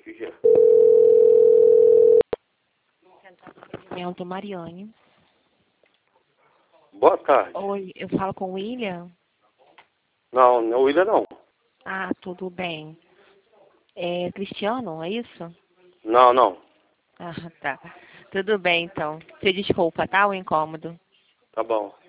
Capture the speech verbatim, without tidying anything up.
que que é? Atendimento Mariane. Boa tarde. Oi, eu falo com o William? Não, não, William não. Ah, tudo bem. É Cristiano, é isso? Não, não. Ah, tá. Tudo bem, então. Você desculpa, tá? O incômodo. Tá bom.